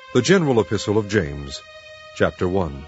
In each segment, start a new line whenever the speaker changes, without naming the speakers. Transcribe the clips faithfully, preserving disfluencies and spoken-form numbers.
The General Epistle of James, Chapter one.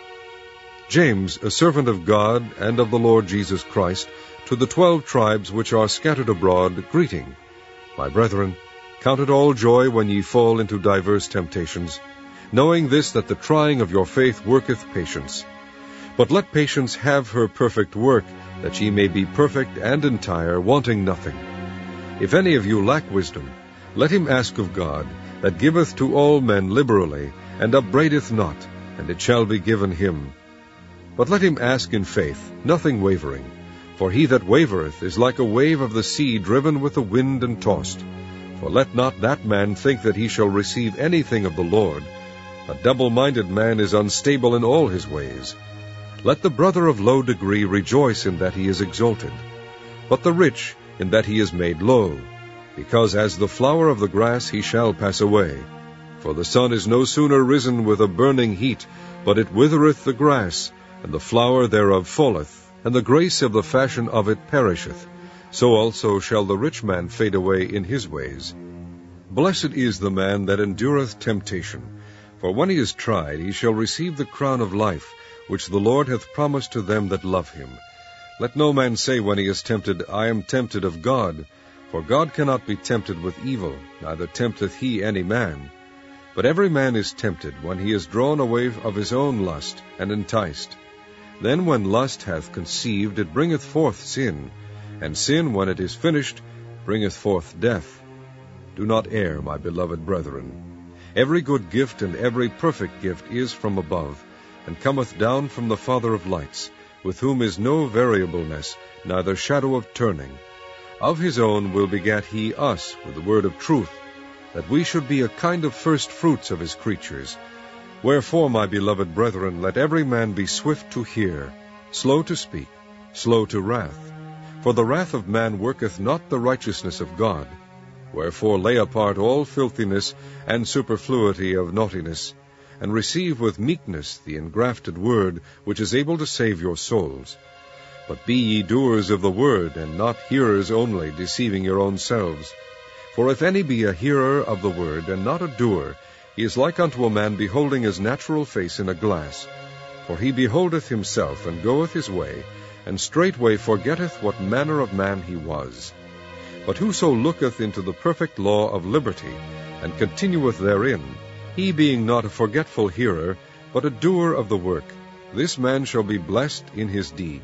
James, a servant of God and of the Lord Jesus Christ, to the twelve tribes which are scattered abroad, greeting. My brethren, count it all joy when ye fall into divers temptations, knowing this, that the trying of your faith worketh patience. But let patience have her perfect work, that ye may be perfect and entire, wanting nothing. If any of you lack wisdom, let him ask of God, that giveth to all men liberally, and upbraideth not, and it shall be given him. But let him ask in faith, nothing wavering. For he that wavereth is like a wave of the sea, driven with the wind and tossed. For let not that man think that he shall receive anything of the Lord. A double-minded man is unstable in all his ways. Let the brother of low degree rejoice in that he is exalted, but the rich in that he is made low, because as the flower of the grass he shall pass away. For the sun is no sooner risen with a burning heat, but it withereth the grass, and the flower thereof falleth, and the grace of the fashion of it perisheth. So also shall the rich man fade away in his ways. Blessed is the man that endureth temptation, for when he is tried he shall receive the crown of life, which the Lord hath promised to them that love him. Let no man say when he is tempted, I am tempted of God. For God cannot be tempted with evil, neither tempteth he any man. But every man is tempted when he is drawn away of his own lust, and enticed. Then when lust hath conceived, it bringeth forth sin, and sin, when it is finished, bringeth forth death. Do not err, my beloved brethren. Every good gift and every perfect gift is from above, and cometh down from the Father of lights, with whom is no variableness, neither shadow of turning. Of his own will begat he us with the word of truth, that we should be a kind of first fruits of his creatures. Wherefore, my beloved brethren, let every man be swift to hear, slow to speak, slow to wrath. For the wrath of man worketh not the righteousness of God. Wherefore lay apart all filthiness and superfluity of naughtiness, and receive with meekness the engrafted word, which is able to save your souls. But be ye doers of the word, and not hearers only, deceiving your own selves. For if any be a hearer of the word, and not a doer, he is like unto a man beholding his natural face in a glass. For he beholdeth himself, and goeth his way, and straightway forgetteth what manner of man he was. But whoso looketh into the perfect law of liberty, and continueth therein, he being not a forgetful hearer, but a doer of the work, this man shall be blessed in his deed.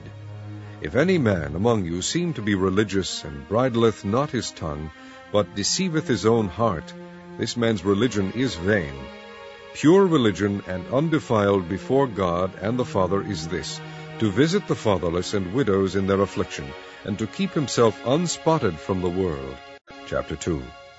If any man among you seem to be religious, and bridleth not his tongue, but deceiveth his own heart, this man's religion is vain. Pure religion and undefiled before God and the Father is this, to visit the fatherless and widows in their affliction, and to keep himself unspotted from the world. Chapter two.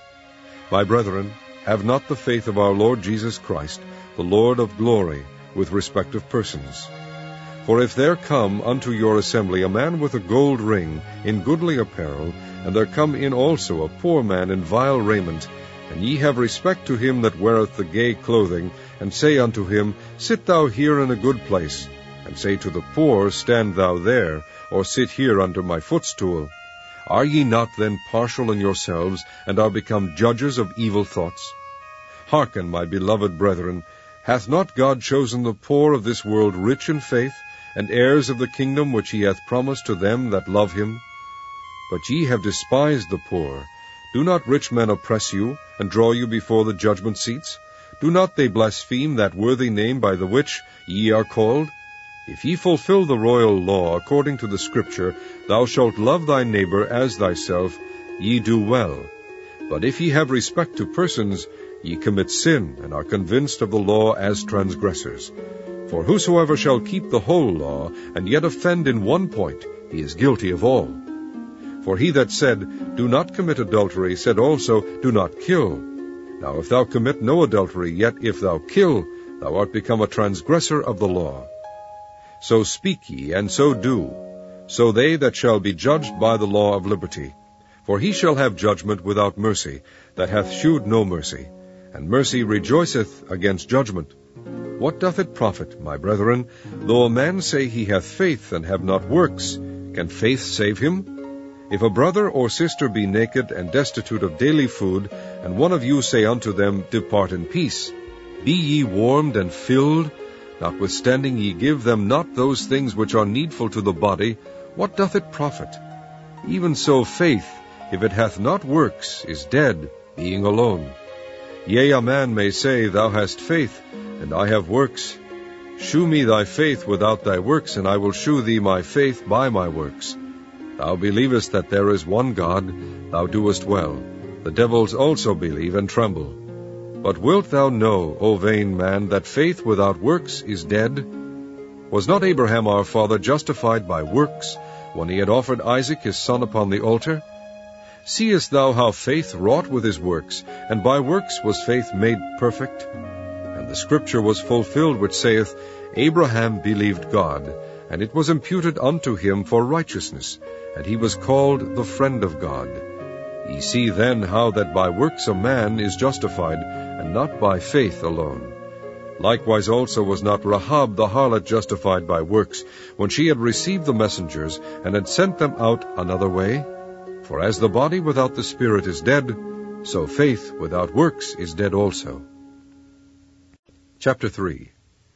My brethren, have not the faith of our Lord Jesus Christ, the Lord of glory, with respect of persons. For if there come unto your assembly a man with a gold ring, in goodly apparel, and there come in also a poor man in vile raiment, and ye have respect to him that weareth the gay clothing, and say unto him, Sit thou here in a good place, and say to the poor, Stand thou there, or sit here under my footstool, are ye not then partial in yourselves, and are become judges of evil thoughts? Hearken, my beloved brethren, hath not God chosen the poor of this world rich in faith, and heirs of the kingdom which he hath promised to them that love him? But ye have despised the poor. Do not rich men oppress you, and draw you before the judgment seats? Do not they blaspheme that worthy name by the which ye are called? If ye fulfill the royal law according to the Scripture, Thou shalt love thy neighbor as thyself, ye do well. But if ye have respect to persons, ye commit sin, and are convinced of the law as transgressors. For whosoever shall keep the whole law, and yet offend in one point, he is guilty of all. For he that said, Do not commit adultery, said also, Do not kill. Now if thou commit no adultery, yet if thou kill, thou art become a transgressor of the law. So speak ye, and so do, so they that shall be judged by the law of liberty. For he shall have judgment without mercy, that hath shewed no mercy, and mercy rejoiceth against judgment. What doth it profit, my brethren, though a man say he hath faith and have not works? Can faith save him? If a brother or sister be naked and destitute of daily food, and one of you say unto them, Depart in peace, Be ye warmed and filled, notwithstanding ye give them not those things which are needful to the body, what doth it profit? Even so faith, if it hath not works, is dead, being alone. Yea, a man may say, Thou hast faith, and I have works. Shew me thy faith without thy works, and I will shew thee my faith by my works. Thou believest that there is one God, thou doest well. The devils also believe and tremble. But wilt thou know, O vain man, that faith without works is dead? Was not Abraham our father justified by works, when he had offered Isaac his son upon the altar? Seest thou how faith wrought with his works, and by works was faith made perfect? And the scripture was fulfilled which saith, Abraham believed God, and it was imputed unto him for righteousness, and he was called the friend of God. Ye see then how that by works a man is justified, and not by faith alone. Likewise also was not Rahab the harlot justified by works, when she had received the messengers, and had sent them out another way? For as the body without the spirit is dead, so faith without works is dead also. Chapter three.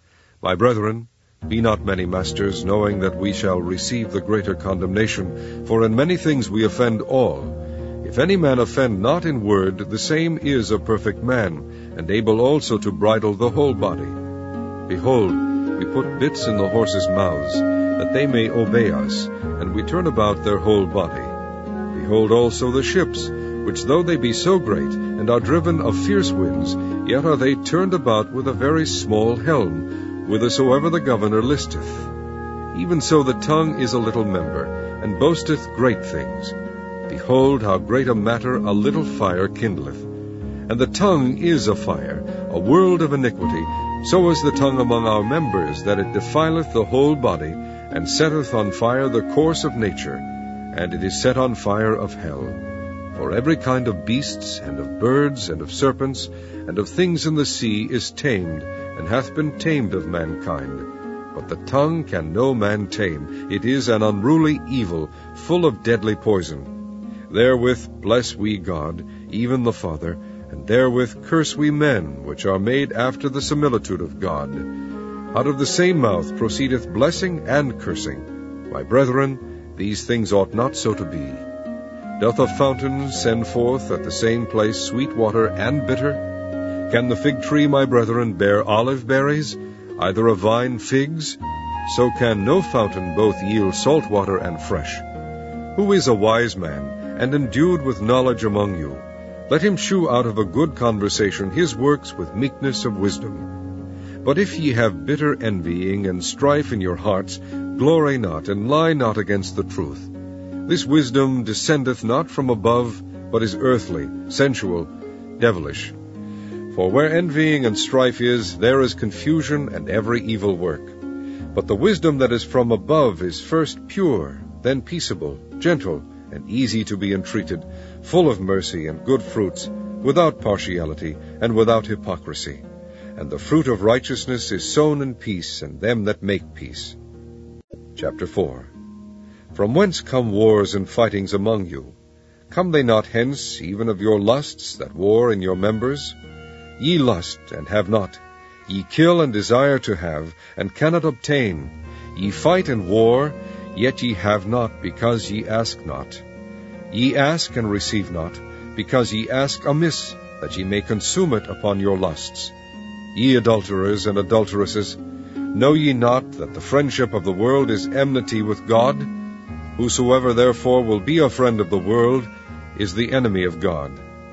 My brethren, be not many masters, knowing that we shall receive the greater condemnation, for in many things we offend all. If any man offend not in word, the same is a perfect man, and able also to bridle the whole body. Behold, we put bits in the horses' mouths, that they may obey us, and we turn about their whole body. Behold also the ships, which though they be so great, and are driven of fierce winds, yet are they turned about with a very small helm, whithersoever the governor listeth. Even so the tongue is a little member, and boasteth great things. Behold, how great a matter a little fire kindleth. And the tongue is a fire, a world of iniquity. So is the tongue among our members, that it defileth the whole body, and setteth on fire the course of nature, and it is set on fire of hell. For every kind of beasts, and of birds, and of serpents, and of things in the sea is tamed, and hath been tamed of mankind. But the tongue can no man tame. It is an unruly evil, full of deadly poison. Therewith bless we God, even the Father, and therewith curse we men, which are made after the similitude of God. Out of the same mouth proceedeth blessing and cursing. My brethren, these things ought not so to be. Doth a fountain send forth at the same place sweet water and bitter? Can the fig tree, my brethren, bear olive berries, either a vine figs? So can no fountain both yield salt water and fresh. Who is a wise man, and endued with knowledge among you? Let him shew out of a good conversation his works with meekness of wisdom. But if ye have bitter envying and strife in your hearts, glory not, and lie not against the truth. This wisdom descendeth not from above, but is earthly, sensual, devilish. For where envying and strife is, there is confusion and every evil work. But the wisdom that is from above is first pure, then peaceable, gentle, and easy to be entreated, full of mercy and good fruits, without partiality and without hypocrisy. And the fruit of righteousness is sown in peace, and them that make peace. Chapter four. From whence come wars and fightings among you? Come they not hence, even of your lusts that war in your members? Ye lust, and have not. Ye kill and desire to have, and cannot obtain. Ye fight and war, yet ye have not, because ye ask not. Ye ask and receive not, because ye ask amiss, that ye may consume it upon your lusts. Ye adulterers and adulteresses, know ye not that the friendship of the world is enmity with God? Whosoever therefore will be a friend of the world is the enemy of God.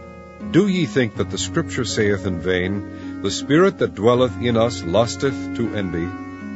Do ye think that the Scripture saith in vain, The Spirit that dwelleth in us lusteth to envy?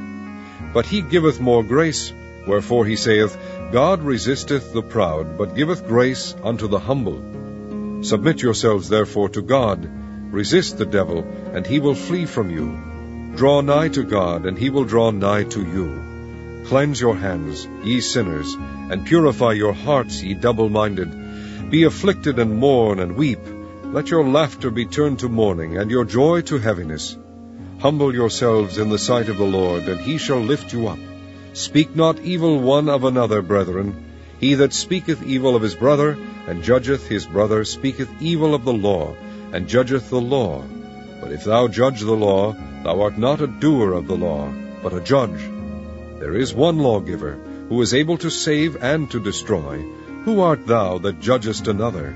But he giveth more grace. Wherefore he saith, God resisteth the proud, but giveth grace unto the humble. Submit yourselves therefore to God. Resist the devil, and he will flee from you. Draw nigh to God, and he will draw nigh to you. Cleanse your hands, ye sinners, and purify your hearts, ye double-minded. Be afflicted and mourn and weep. Let your laughter be turned to mourning, and your joy to heaviness. Humble yourselves in the sight of the Lord, and he shall lift you up. Speak not evil one of another, brethren. He that speaketh evil of his brother, and judgeth his brother, speaketh evil of the law, and judgeth the law. But if thou judge the law, thou art not a doer of the law, but a judge. There is one lawgiver, who is able to save and to destroy. Who art thou that judgest another?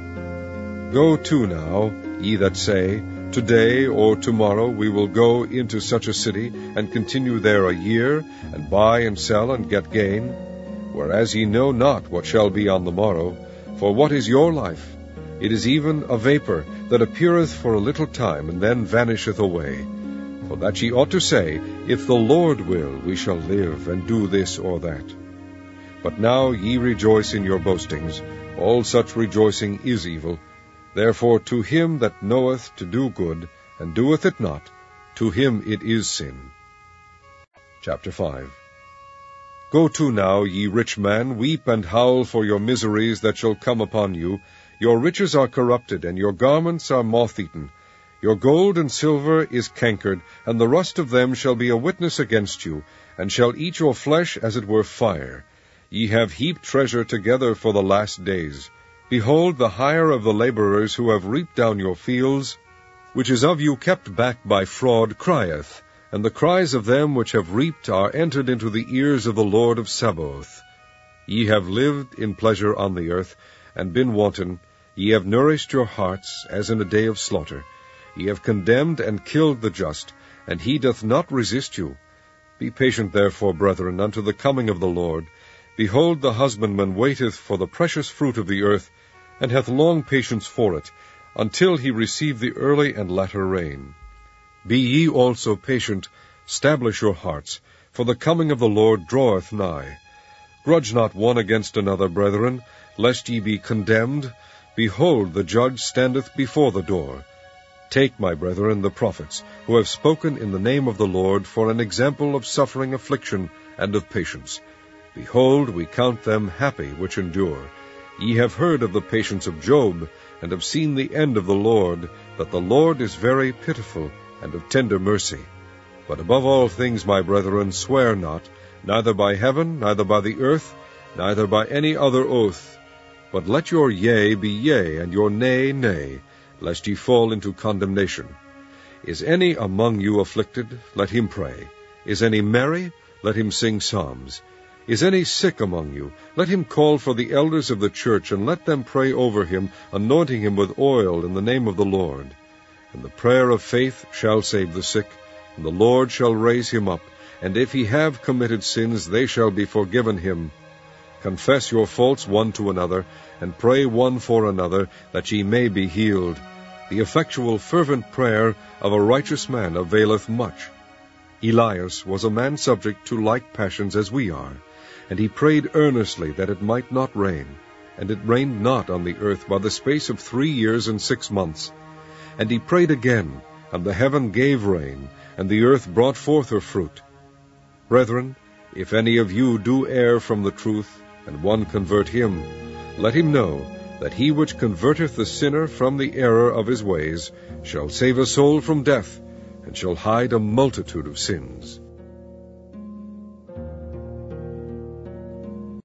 Go to now, ye that say, Today or tomorrow we will go into such a city, and continue there a year, and buy and sell, and get gain. Whereas ye know not what shall be on the morrow. For what is your life? It is even a vapor, that appeareth for a little time, and then vanisheth away. For that ye ought to say, If the Lord will, we shall live, and do this or that. But now ye rejoice in your boastings. All such rejoicing is evil. Therefore to him that knoweth to do good, and doeth it not, to him it is sin. Chapter five. Go to now, ye rich man, weep and howl for your miseries that shall come upon you. Your riches are corrupted, and your garments are moth-eaten. Your gold and silver is cankered, and the rust of them shall be a witness against you, and shall eat your flesh as it were fire. Ye have heaped treasure together for the last days. Behold, the hire of the laborers who have reaped down your fields, which is of you kept back by fraud, crieth, and the cries of them which have reaped are entered into the ears of the Lord of Sabaoth. Ye have lived in pleasure on the earth, and been wanton. Ye have nourished your hearts, as in a day of slaughter. Ye have condemned and killed the just, and he doth not resist you. Be patient therefore, brethren, unto the coming of the Lord. Behold, the husbandman waiteth for the precious fruit of the earth, and hath long patience for it, until he receive the early and latter rain. Be ye also patient, stablish your hearts, for the coming of the Lord draweth nigh. Grudge not one against another, brethren, lest ye be condemned. Behold, the judge standeth before the door. Take, my brethren, the prophets, who have spoken in the name of the Lord, for an example of suffering affliction and of patience. Behold, we count them happy which endure. Ye have heard of the patience of Job, and have seen the end of the Lord, that the Lord is very pitiful, and of tender mercy. But above all things, my brethren, swear not, neither by heaven, neither by the earth, neither by any other oath. But let your yea be yea, and your nay, nay, lest ye fall into condemnation. Is any among you afflicted? Let him pray. Is any merry? Let him sing psalms. Is any sick among you? Let him call for the elders of the church, and let them pray over him, anointing him with oil in the name of the Lord. And the prayer of faith shall save the sick, and the Lord shall raise him up. And if he have committed sins, they shall be forgiven him. Confess your faults one to another, and pray one for another, that ye may be healed. The effectual fervent prayer of a righteous man availeth much. Elias was a man subject to like passions as we are, and he prayed earnestly that it might not rain. And it rained not on the earth by the space of three years and six months. And he prayed again, and the heaven gave rain, and the earth brought forth her fruit. Brethren, if any of you do err from the truth, and one convert him, let him know that he which converteth the sinner from the error of his ways shall save a soul from death, and shall hide a multitude of sins.